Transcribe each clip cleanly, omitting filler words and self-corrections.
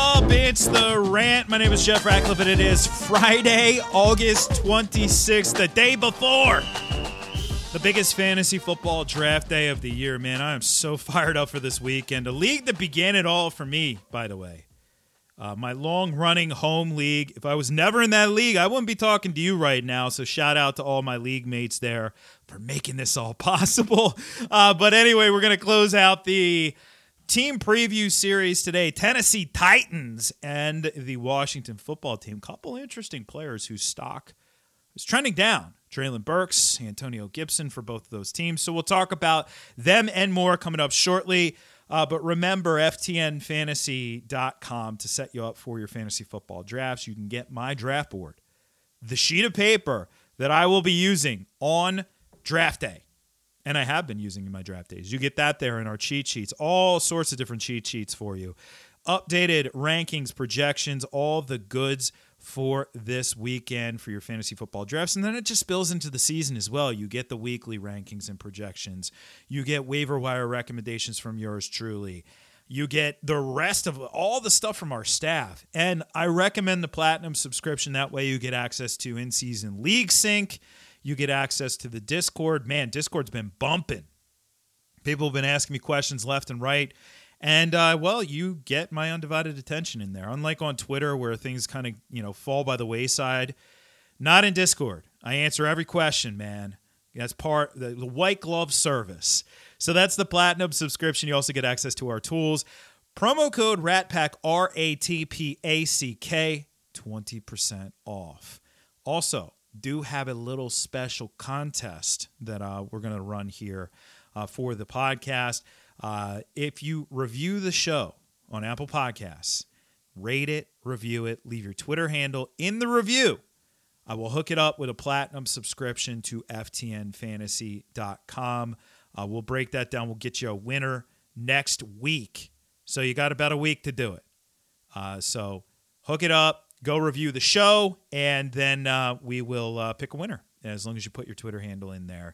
up? It's The Rant. My name is Jeff Ratcliffe, and it is Friday, August 26th, the day before the biggest fantasy football draft day of the year, man. I am so fired up for this weekend. A league that began it all for me, by the way. My long-running home league. If I was never in that league, I wouldn't be talking to you right now, so shout out to all my league mates there for making this all possible. But anyway, we're going to close out the team preview series today. Tennessee Titans and the Washington football team. Couple interesting players whose stock is trending down. Treylon Burks, Antonio Gibson for both of those teams. So we'll talk about them and more coming up shortly. But remember, ftnfantasy.com to set you up for your fantasy football drafts. You can get my draft board, the sheet of paper that I will be using on draft day. And I have been using in my draft days. You get that there in our cheat sheets, all sorts of different cheat sheets for you. Updated rankings, projections, all the goods for this weekend for your fantasy football drafts. And then it just spills into the season as well. You get the weekly rankings and projections. You get waiver wire recommendations from yours truly. You get the rest of all the stuff from our staff. And I recommend the Platinum subscription. That way you get access to in-season League Sync. You get access to the Discord. Man, Discord's been bumping. People have been asking me questions left and right. And, you get my undivided attention in there. Unlike on Twitter where things kind of, fall by the wayside. Not in Discord. I answer every question, man. That's part the white glove service. So that's the Platinum subscription. You also get access to our tools. Promo code RATPACK, RATPACK, 20% off. Also, do have a little special contest that we're going to run here for the podcast. If you review the show on Apple Podcasts, rate it, review it, leave your Twitter handle in the review, I will hook it up with a Platinum subscription to ftnfantasy.com. We'll break that down. We'll get you a winner next week. So you got about a week to do it. So hook it up. Go review the show, and then we will pick a winner as long as you put your Twitter handle in there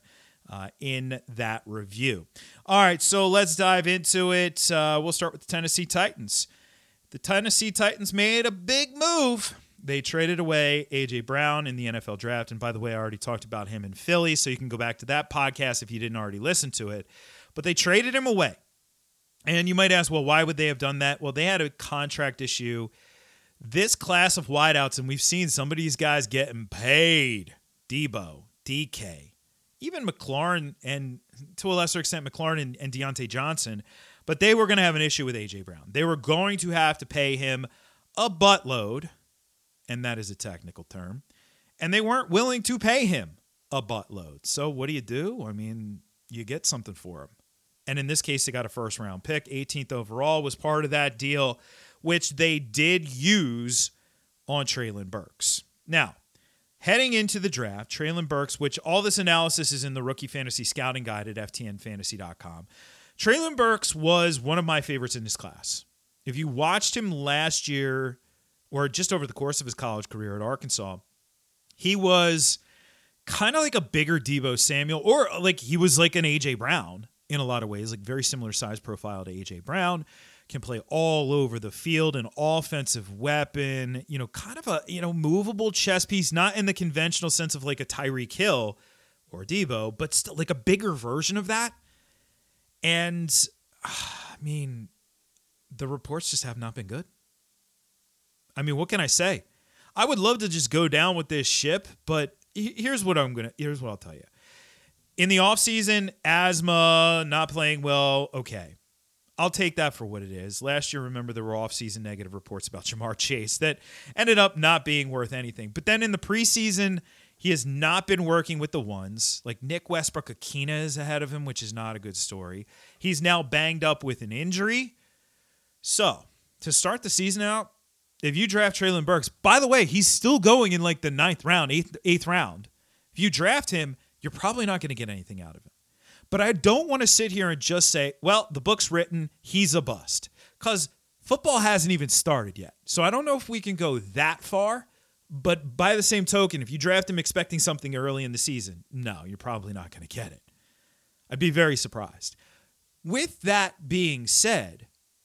in that review. All right, so let's dive into it. We'll start with the Tennessee Titans. The Tennessee Titans made a big move. They traded away A.J. Brown in the NFL draft, and by the way, I already talked about him in Philly, so you can go back to that podcast if you didn't already listen to it. But they traded him away. And you might ask, well, why would they have done that? Well, they had a contract issue. This class of wideouts, and we've seen some of these guys getting paid. Debo, DK, even McLaurin, and to a lesser extent McLaurin and Deontay Johnson, but they were going to have an issue with A.J. Brown. They were going to have to pay him a buttload, and that is a technical term, and they weren't willing to pay him a buttload. So what do? I mean, you get something for him. And in this case, they got a first-round pick. 18th overall was part of that deal, which they did use on Treylon Burks. Now, heading into the draft, Treylon Burks, which all this analysis is in the Rookie Fantasy Scouting Guide at ftnfantasy.com. Treylon Burks was one of my favorites in this class. If you watched him last year, or just over the course of his college career at Arkansas, he was kind of like a bigger Debo Samuel, or like he was like an A.J. Brown in a lot of ways, like very similar size profile to A.J. Brown. Can play all over the field, an offensive weapon, kind of a, movable chess piece, not in the conventional sense of like a Tyreek Hill or Debo, but still like a bigger version of that. And the reports just have not been good. I mean, what can I say? I would love to just go down with this ship, but here's what I'll tell you. In the offseason, asthma, not playing well, okay. I'll take that for what it is. Last year, remember, there were off-season negative reports about Jamar Chase that ended up not being worth anything. But then in the preseason, he has not been working with the ones. Like Nick Westbrook-Akina is ahead of him, which is not a good story. He's now banged up with an injury. So, to start the season out, if you draft Treylon Burks, by the way, he's still going in like the 9th round, 8th round. If you draft him, you're probably not going to get anything out of him. But I don't want to sit here and just say, well, the book's written, he's a bust. Because football hasn't even started yet. So I don't know if we can go that far. But by the same token, if you draft him expecting something early in the season, no, you're probably not going to get it. I'd be very surprised. With that being said,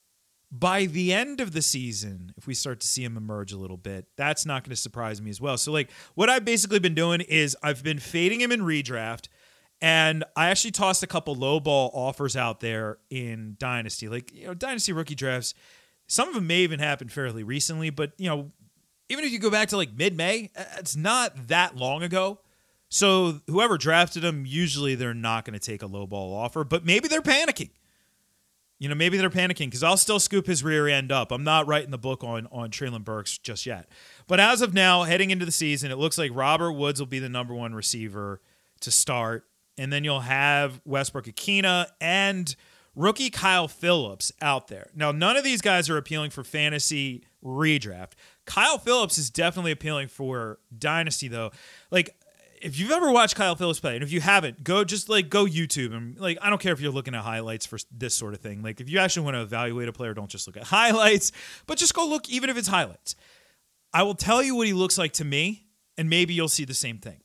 by the end of the season, if we start to see him emerge a little bit, that's not going to surprise me as well. So, like, what I've basically been doing is I've been fading him in redraft, and I actually tossed a couple low ball offers out there in Dynasty. Like, Dynasty rookie drafts, some of them may even happen fairly recently, but, even if you go back to like mid-May, it's not that long ago. So whoever drafted him, usually they're not going to take a low ball offer, but maybe they're panicking. Maybe they're panicking because I'll still scoop his rear end up. I'm not writing the book on Treylon Burks just yet. But as of now, heading into the season, it looks like Robert Woods will be the number one receiver to start. And then you'll have Westbrook-Ikhine and rookie Kyle Phillips out there. Now, none of these guys are appealing for fantasy redraft. Kyle Phillips is definitely appealing for Dynasty, though. Like, if you've ever watched Kyle Phillips play, and if you haven't, go YouTube and I don't care if you're looking at highlights for this sort of thing. Like, if you actually want to evaluate a player, don't just look at highlights, but just go look even if it's highlights. I will tell you what he looks like to me, and maybe you'll see the same thing.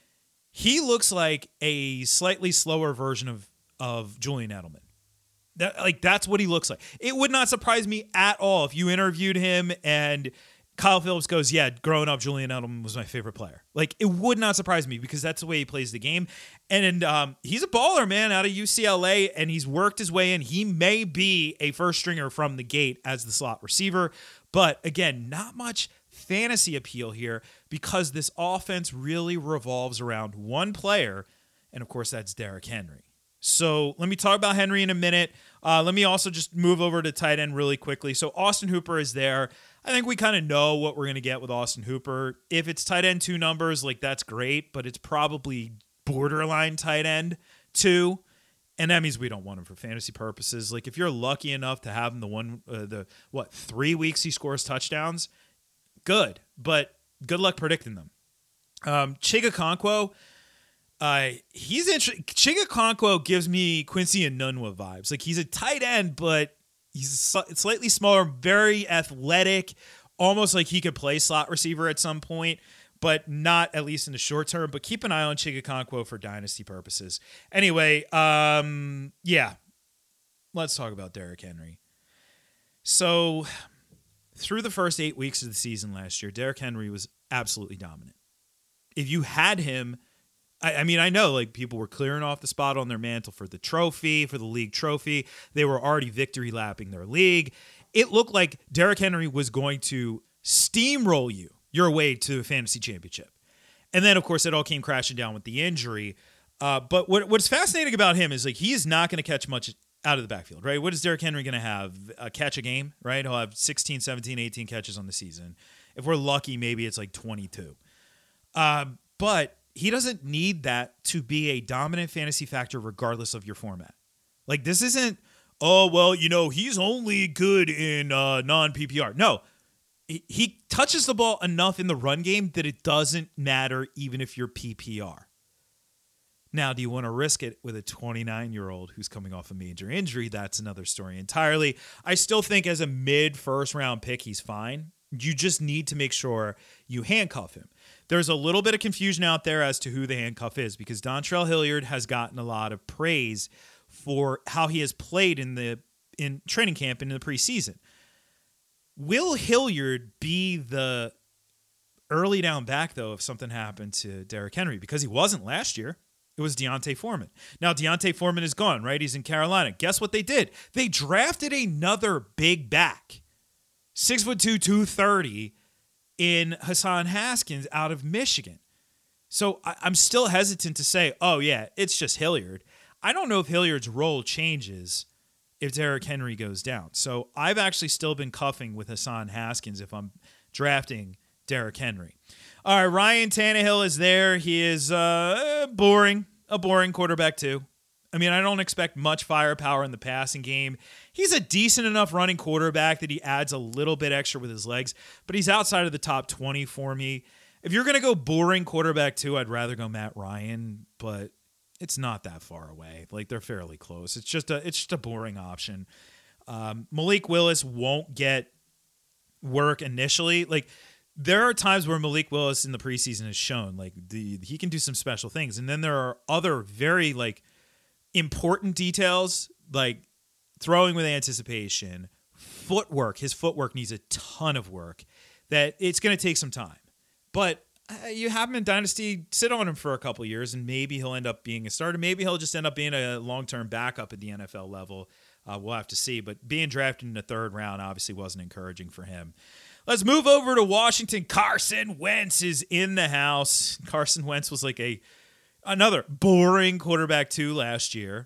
He looks like a slightly slower version of Julian Edelman. That's what he looks like. It would not surprise me at all if you interviewed him and Kyle Phillips goes, yeah, growing up, Julian Edelman was my favorite player. Like, it would not surprise me because that's the way he plays the game. And he's a baller, man, out of UCLA, and he's worked his way in. He may be a first stringer from the gate as the slot receiver. But, again, not much fantasy appeal here because this offense really revolves around one player, and, of course, that's Derrick Henry. So let me talk about Henry in a minute. Let me also just move over to tight end really quickly. So Austin Hooper is there. I think we kind of know what we're going to get with Austin Hooper. If it's tight end 2 numbers, that's great, but it's probably borderline tight end 2. And that means we don't want him for fantasy purposes. Like, if you're lucky enough to have him 3 weeks he scores touchdowns, good. But good luck predicting them. Chig Okonkwo, he's interesting. Chig Okonkwo gives me Quincy Enunwa vibes. Like, he's a tight end, but he's slightly smaller, very athletic, almost like he could play slot receiver at some point, but not at least in the short term. But keep an eye on Chig Okonkwo for dynasty purposes. Anyway, let's talk about Derrick Henry. So through the first 8 weeks of the season last year, Derrick Henry was absolutely dominant. If you had him, I know people were clearing off the spot on their mantle for the trophy, for the league trophy. They were already victory lapping their league. It looked like Derrick Henry was going to steamroll your way to a fantasy championship. And then, of course, it all came crashing down with the injury. But what's fascinating about him is he is not going to catch much out of the backfield, right? What is Derrick Henry going to have? Catch a game, right? He'll have 16, 17, 18 catches on the season. If we're lucky, maybe it's 22. But he doesn't need that to be a dominant fantasy factor regardless of your format. This isn't, he's only good in non-PPR. No, he touches the ball enough in the run game that it doesn't matter even if you're PPR. Now, do you want to risk it with a 29-year-old who's coming off a major injury? That's another story entirely. I still think as a mid-first round pick, he's fine. You just need to make sure you handcuff him. There's a little bit of confusion out there as to who the handcuff is because Dontrell Hilliard has gotten a lot of praise for how he has played in training camp and in the preseason. Will Hilliard be the early down back, though, if something happened to Derrick Henry? Because he wasn't last year. It was Deontay Foreman. Now, Deontay Foreman is gone, right? He's in Carolina. Guess what they did? They drafted another big back, 6'2", 230, in Hassan Haskins out of Michigan. So I'm still hesitant to say, it's just Hilliard. I don't know if Hilliard's role changes if Derrick Henry goes down. So I've actually still been cuffing with Hassan Haskins if I'm drafting Derrick Henry. All right, Ryan Tannehill is there. He is a boring quarterback too. I don't expect much firepower in the passing game. He's a decent enough running quarterback that he adds a little bit extra with his legs, but he's outside of the top 20 for me. If you're going to go boring quarterback too, I'd rather go Matt Ryan, but it's not that far away. They're fairly close. It's just a boring option. Malik Willis won't get work initially. There are times where Malik Willis in the preseason has shown he can do some special things. And then there are other very important details, like throwing with anticipation, footwork needs a ton of work, that it's going to take some time. But you have him in Dynasty, sit on him for a couple years, and maybe he'll end up being a starter. Maybe he'll just end up being a long-term backup at the NFL level. We'll have to see. But being drafted in the third round obviously wasn't encouraging for him. Let's move over to Washington. Carson Wentz is in the house. Carson Wentz was like another boring quarterback 2 last year.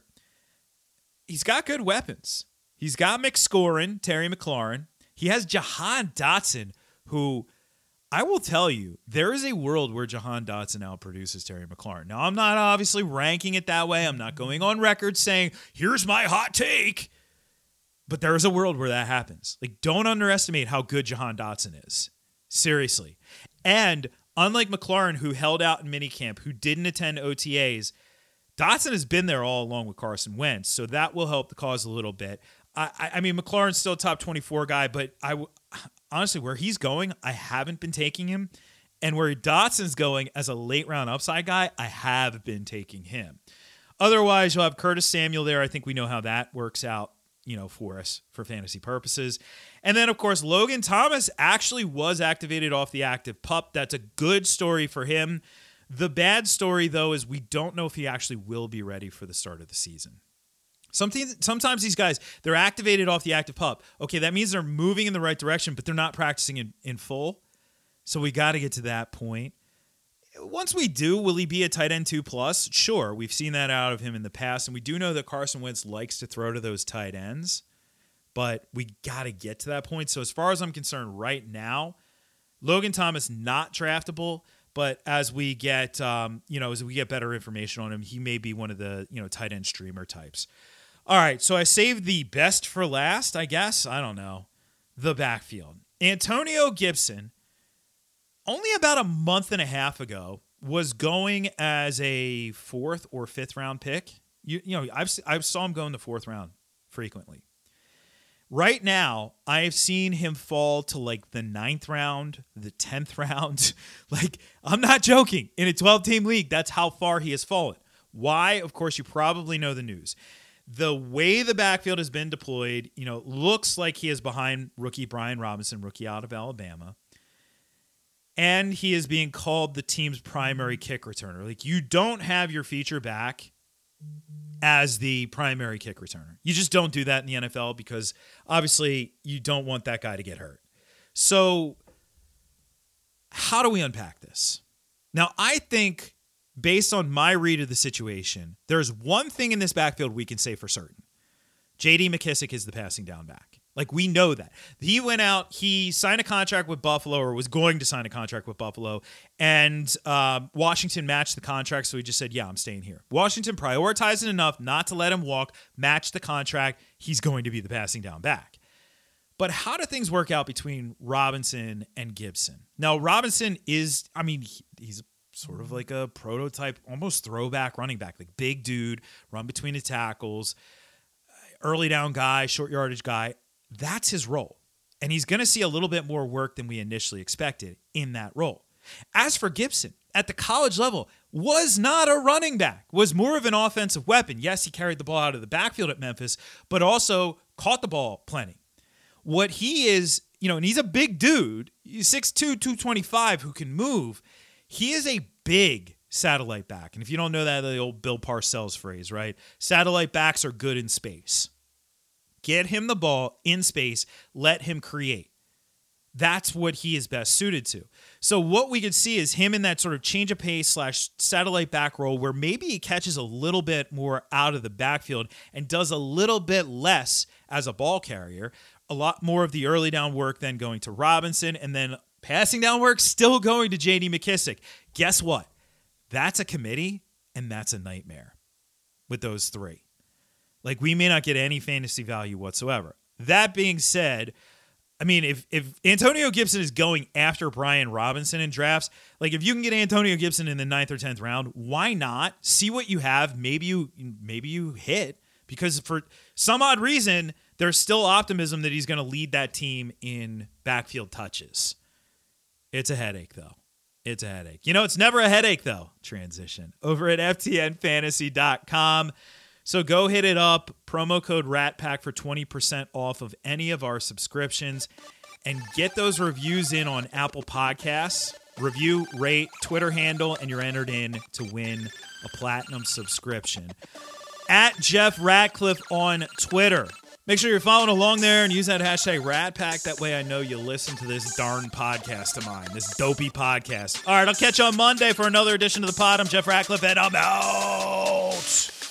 He's got good weapons. He's got McScorin, Terry McLaurin. He has Jahan Dotson, who I will tell you, there is a world where Jahan Dotson outproduces Terry McLaurin. Now, I'm not obviously ranking it that way. I'm not going on record saying, here's my hot take. But there is a world where that happens. Like, don't underestimate how good Jahan Dotson is. Seriously. And unlike McLaurin, who held out in minicamp, who didn't attend OTAs, Dotson has been there all along with Carson Wentz, so that will help the cause a little bit. I mean, McLaurin's still a top 24 guy, but honestly, where he's going, I haven't been taking him. And where Dotson's going as a late-round upside guy, I have been taking him. Otherwise, you'll have Curtis Samuel there. I think we know how that works out, for us for fantasy purposes. And then, of course, Logan Thomas actually was activated off the active PUP. That's a good story for him. The bad story, though, is we don't know if he actually will be ready for the start of the season. Sometimes these guys, they're activated off the active PUP. Okay, that means they're moving in the right direction, but they're not practicing in full. So we got to get to that point. Once we do, will he be a tight end 2+? Sure, we've seen that out of him in the past, and we do know that Carson Wentz likes to throw to those tight ends, but we got to get to that point. So as far as I'm concerned right now, Logan Thomas not draftable, but as we get better information on him, he may be one of the tight end streamer types. All right, so I saved the best for last, I guess. I don't know. The backfield. Antonio Gibson, only about a month and a half ago, was going as a 4th or 5th round pick. I saw him go in the 4th round frequently. Right now, I've seen him fall to like the 9th round, the 10th round. Like, I'm not joking. In a 12-team league, that's how far he has fallen. Why? Of course, you probably know the news. The way the backfield has been deployed, looks like he is behind rookie Brian Robinson, rookie out of Alabama. And he is being called the team's primary kick returner. Like, you don't have your feature back as the primary kick returner. You just don't do that in the NFL because obviously you don't want that guy to get hurt. So how do we unpack this? Now, I think based on my read of the situation, there's one thing in this backfield we can say for certain. J.D. McKissic is the passing down back. Like, we know that. He went out, he signed a contract with Buffalo, or was going to sign a contract with Buffalo, and Washington matched the contract, so he just said, yeah, I'm staying here. Washington prioritized it enough not to let him walk, match the contract. He's going to be the passing down back. But how do things work out between Robinson and Gibson? Now, Robinson is, he's sort of like a prototype, almost throwback running back, like big dude, run between the tackles, early down guy, short yardage guy. That's his role. And he's going to see a little bit more work than we initially expected in that role. As for Gibson, at the college level, was not a running back, was more of an offensive weapon. Yes, he carried the ball out of the backfield at Memphis, but also caught the ball plenty. What he is, and he's a big dude, he's 6'2", 225, who can move. He is a big satellite back. And if you don't know that, the old Bill Parcells phrase, right? Satellite backs are good in space. Get him the ball in space. Let him create. That's what he is best suited to. So what we could see is him in that sort of change of pace / satellite back role where maybe he catches a little bit more out of the backfield and does a little bit less as a ball carrier. A lot more of the early down work then going to Robinson, and then passing down work still going to J.D. McKissic. Guess what? That's a committee, and that's a nightmare with those three. Like, we may not get any fantasy value whatsoever. That being said, if Antonio Gibson is going after Brian Robinson in drafts, like if you can get Antonio Gibson in the 9th or 10th round, why not? See what you have. Maybe you hit, because for some odd reason, there's still optimism that he's going to lead that team in backfield touches. It's a headache, though. It's a headache. It's never a headache, though. Transition over at FTNFantasy.com. So go hit it up. Promo code RATPACK for 20% off of any of our subscriptions. And get those reviews in on Apple Podcasts. Review, rate, Twitter handle, and you're entered in to win a platinum subscription. At Jeff Ratcliffe on Twitter. Make sure you're following along there and use that hashtag RatPack. That way I know you listen to this darn podcast of mine, this dopey podcast. All right, I'll catch you on Monday for another edition of the pod. I'm Jeff Ratcliffe, and I'm out.